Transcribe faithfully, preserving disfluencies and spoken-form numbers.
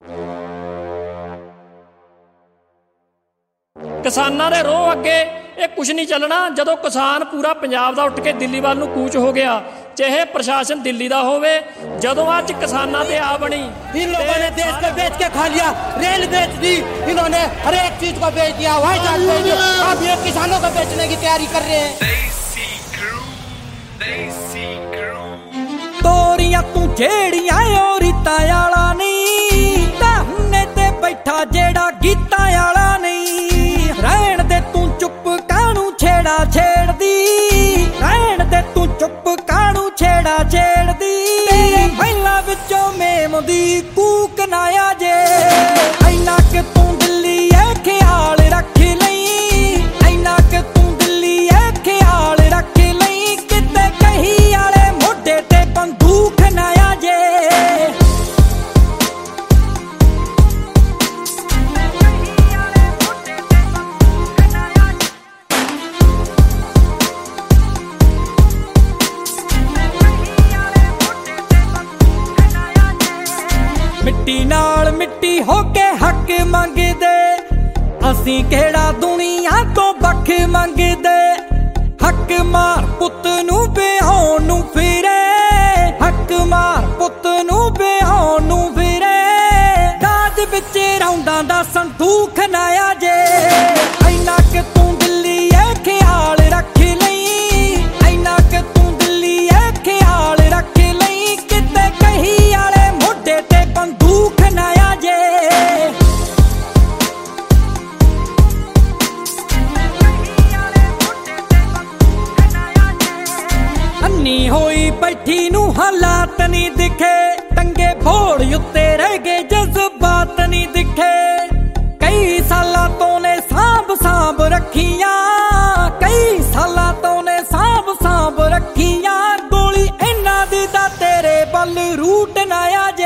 किसानां दे रोह अगे ਇਹ कुछ नहीं चलना। जदों किसान पूरा पंजाब दा उठ के दिल्ली वाल नूं कूच हो गया, चाहे प्रशासन दिल्ली दा होवे, जदों अज किसानां ते आ बनी। इन लोगों ने देश को बेच के खा लिया, रेल बेच दी इन्होंने, हर एक चीज को बेच दिया, व्हाइट हाउस बेच दिया, अब ये किसानों को बेचने की तैयारी कर रहे हैं। तोरियां तू जेड़ियां ओ रीतां वाला नहीं, धरने ते बैठा जेड़ा गीतां वाला नहीं। रहन दे तू चुप कानू छेड़ा छेड़दी, रहन दे तू चुप कानू छेड़ा छेड़दी। तेरे महिला विचों मेम दी कूक ना आ जे, ऐना कि तू दिल्ली है ख्याल रख लई, ऐना कि तू दिल्ली है ख्याल रख लई। किते कही आले मोढे ते बंदूक ना आ जे। मिट्टी नाल मिट्टी होके हक मंगदे, असीं केड़ा दुनिया तो बख मंगदे। हक मार पुत नूं बिहाउण नूं फिरे, हक मार पुत नूं बिहाउण नूं फिरे। दाज विच रौंदां दा संदूख ना आ जे, ऐना कि तू दिल्ली है ख्याल रख लई, ऐना कि तू दिल्ली है ख्याल रख लई। किते कही आले मोढे ते बंदूक ना आ जे। अन्नी होई बैठी नूं हालात नहीं दिखे, टंगे भोड़ उत्ते रह गए जज्बात नहीं दिखे। कई सालां तो ने सांभ सांभ रखियां, कई सालां तो ने सांभ सांभ रखियां। गोली इन्हां दी दा तेरे बल रूट ना आ